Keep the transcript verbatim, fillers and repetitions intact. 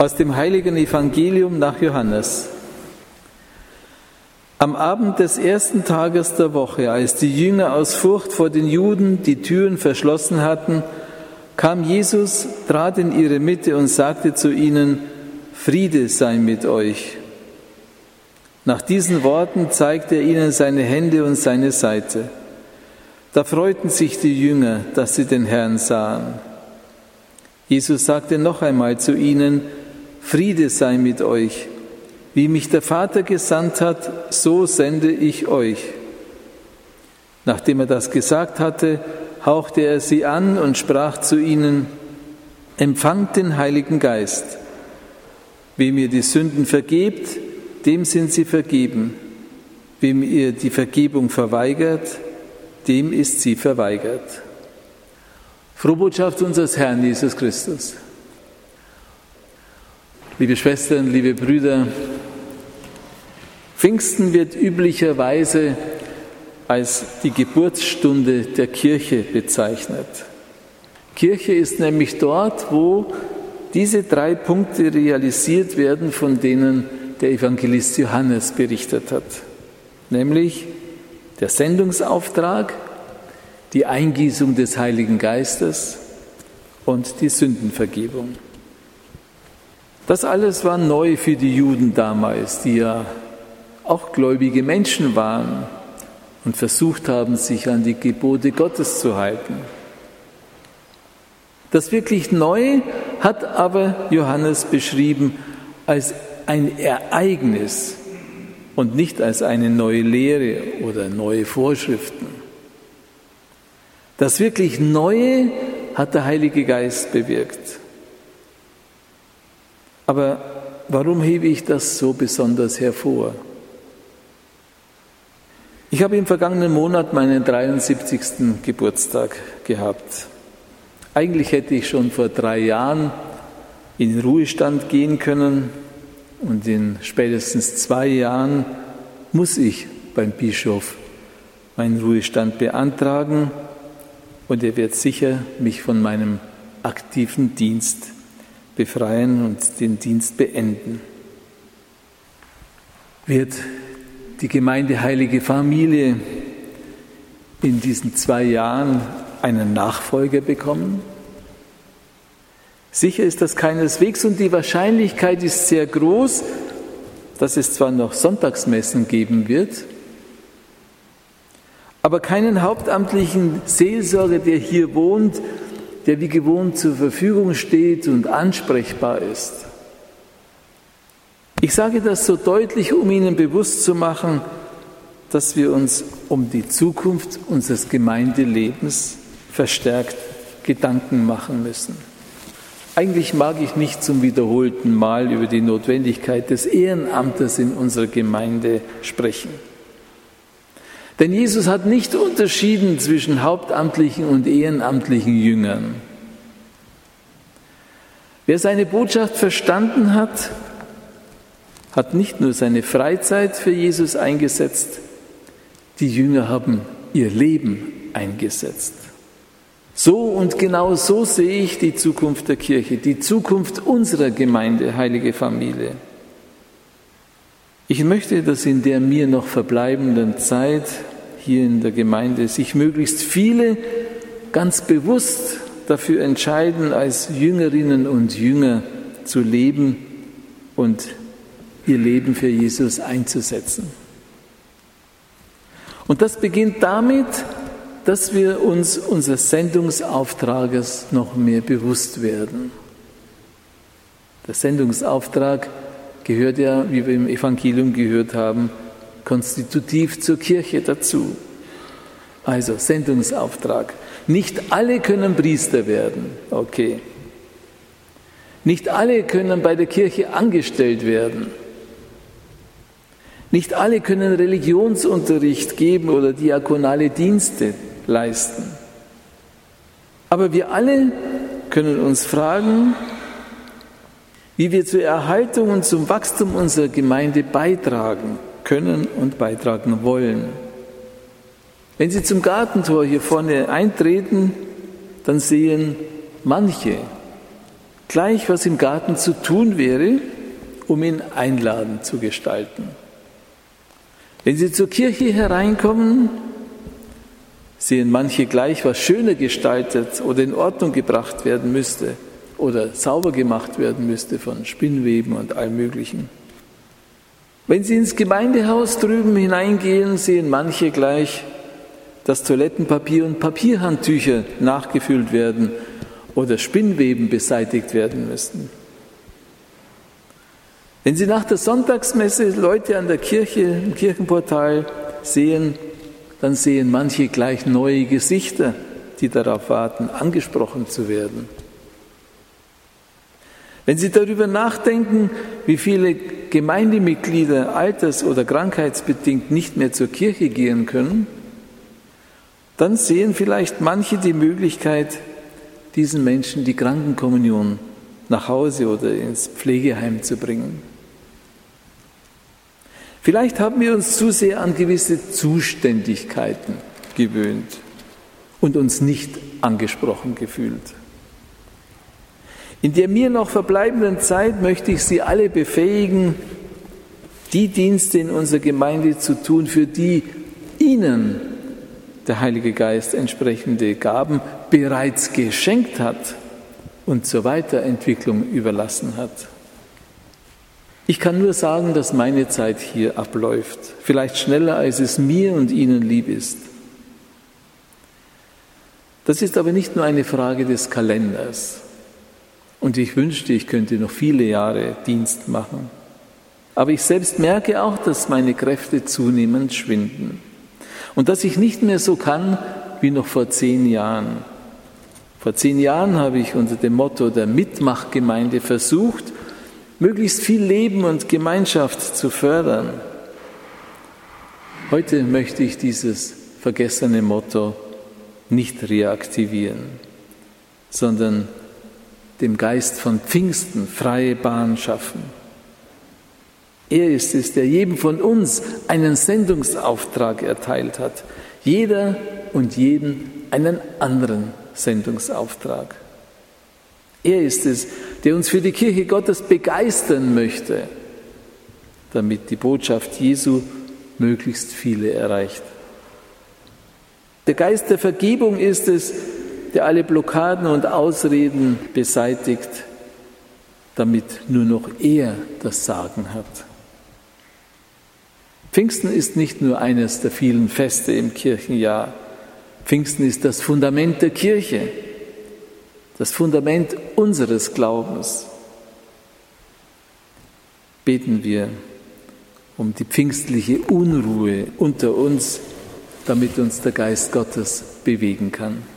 Aus dem heiligen Evangelium nach Johannes. Am Abend des ersten Tages der Woche, als die Jünger aus Furcht vor den Juden die Türen verschlossen hatten, kam Jesus, trat in ihre Mitte und sagte zu ihnen: Friede sei mit euch. Nach diesen Worten zeigte er ihnen seine Hände und seine Seite. Da freuten sich die Jünger, dass sie den Herrn sahen. Jesus sagte noch einmal zu ihnen: Friede sei mit euch. Wie mich der Vater gesandt hat, so sende ich euch. Nachdem er das gesagt hatte, hauchte er sie an und sprach zu ihnen: Empfangt den Heiligen Geist. Wem ihr die Sünden vergebt, dem sind sie vergeben. Wem ihr die Vergebung verweigert, dem ist sie verweigert. Frohe Botschaft unseres Herrn Jesus Christus. Liebe Schwestern, liebe Brüder, Pfingsten wird üblicherweise als die Geburtsstunde der Kirche bezeichnet. Kirche ist nämlich dort, wo diese drei Punkte realisiert werden, von denen der Evangelist Johannes berichtet hat. Nämlich der Sendungsauftrag, die Eingießung des Heiligen Geistes und die Sündenvergebung. Das alles war neu für die Juden damals, die ja auch gläubige Menschen waren und versucht haben, sich an die Gebote Gottes zu halten. Das wirklich Neue hat aber Johannes beschrieben als ein Ereignis und nicht als eine neue Lehre oder neue Vorschriften. Das wirklich Neue hat der Heilige Geist bewirkt. Aber warum hebe ich das so besonders hervor? Ich habe im vergangenen Monat meinen dreiundsiebzigsten Geburtstag gehabt. Eigentlich hätte ich schon vor drei Jahren in den Ruhestand gehen können und in spätestens zwei Jahren muss ich beim Bischof meinen Ruhestand beantragen und er wird sicher mich von meinem aktiven Dienst befreien und den Dienst beenden. Wird die Gemeinde Heilige Familie in diesen zwei Jahren einen Nachfolger bekommen? Sicher ist das keineswegs und die Wahrscheinlichkeit ist sehr groß, dass es zwar noch Sonntagsmessen geben wird, aber keinen hauptamtlichen Seelsorger, der hier wohnt, der wie gewohnt zur Verfügung steht und ansprechbar ist. Ich sage das so deutlich, um Ihnen bewusst zu machen, dass wir uns um die Zukunft unseres Gemeindelebens verstärkt Gedanken machen müssen. Eigentlich mag ich nicht zum wiederholten Mal über die Notwendigkeit des Ehrenamtes in unserer Gemeinde sprechen. Denn Jesus hat nicht unterschieden zwischen hauptamtlichen und ehrenamtlichen Jüngern. Wer seine Botschaft verstanden hat, hat nicht nur seine Freizeit für Jesus eingesetzt, die Jünger haben ihr Leben eingesetzt. So und genau so sehe ich die Zukunft der Kirche, die Zukunft unserer Gemeinde, Heilige Familie. Ich möchte, dass in der mir noch verbleibenden Zeit hier in der Gemeinde sich möglichst viele ganz bewusst dafür entscheiden, als Jüngerinnen und Jünger zu leben und ihr Leben für Jesus einzusetzen. Und das beginnt damit, dass wir uns unseres Sendungsauftrages noch mehr bewusst werden. Der Sendungsauftrag gehört ja, wie wir im Evangelium gehört haben, konstitutiv zur Kirche dazu. Also Sendungsauftrag. Nicht alle können Priester werden, okay. Nicht alle können bei der Kirche angestellt werden. Nicht alle können Religionsunterricht geben oder diakonale Dienste leisten. Aber wir alle können uns fragen, wie wir zur Erhaltung und zum Wachstum unserer Gemeinde beitragen können und beitragen wollen. Wenn Sie zum Gartentor hier vorne eintreten, dann sehen manche gleich was im Garten zu tun wäre, um ihn einladend zu gestalten. Wenn Sie zur Kirche hereinkommen, sehen manche gleich, was schöner gestaltet oder in Ordnung gebracht werden müsste oder sauber gemacht werden müsste von Spinnweben und allem Möglichen. Wenn Sie ins Gemeindehaus drüben hineingehen, sehen manche gleich, dass Toilettenpapier und Papierhandtücher nachgefüllt werden oder Spinnweben beseitigt werden müssten. Wenn Sie nach der Sonntagsmesse Leute an der Kirche, im Kirchenportal sehen, dann sehen manche gleich neue Gesichter, die darauf warten, angesprochen zu werden. Wenn Sie darüber nachdenken, wie viele Gemeindemitglieder alters- oder krankheitsbedingt nicht mehr zur Kirche gehen können, dann sehen vielleicht manche die Möglichkeit, diesen Menschen die Krankenkommunion nach Hause oder ins Pflegeheim zu bringen. Vielleicht haben wir uns zu sehr an gewisse Zuständigkeiten gewöhnt und uns nicht angesprochen gefühlt. In der mir noch verbleibenden Zeit möchte ich Sie alle befähigen, die Dienste in unserer Gemeinde zu tun, für die Ihnen der Heilige Geist entsprechende Gaben bereits geschenkt hat und zur Weiterentwicklung überlassen hat. Ich kann nur sagen, dass meine Zeit hier abläuft, vielleicht schneller, als es mir und Ihnen lieb ist. Das ist aber nicht nur eine Frage des Kalenders. Und ich wünschte, ich könnte noch viele Jahre Dienst machen. Aber ich selbst merke auch, dass meine Kräfte zunehmend schwinden. Und dass ich nicht mehr so kann wie noch vor zehn Jahren. Vor zehn Jahren habe ich unter dem Motto der Mitmachgemeinde versucht, möglichst viel Leben und Gemeinschaft zu fördern. Heute möchte ich dieses vergessene Motto nicht reaktivieren, sondern dem Geist von Pfingsten freie Bahn schaffen. Er ist es, der jedem von uns einen Sendungsauftrag erteilt hat. Jeder und jeden einen anderen Sendungsauftrag. Er ist es, der uns für die Kirche Gottes begeistern möchte, damit die Botschaft Jesu möglichst viele erreicht. Der Geist der Vergebung ist es, der alle Blockaden und Ausreden beseitigt, damit nur noch er das Sagen hat. Pfingsten ist nicht nur eines der vielen Feste im Kirchenjahr. Pfingsten ist das Fundament der Kirche, das Fundament unseres Glaubens. Beten wir um die pfingstliche Unruhe unter uns, damit uns der Geist Gottes bewegen kann.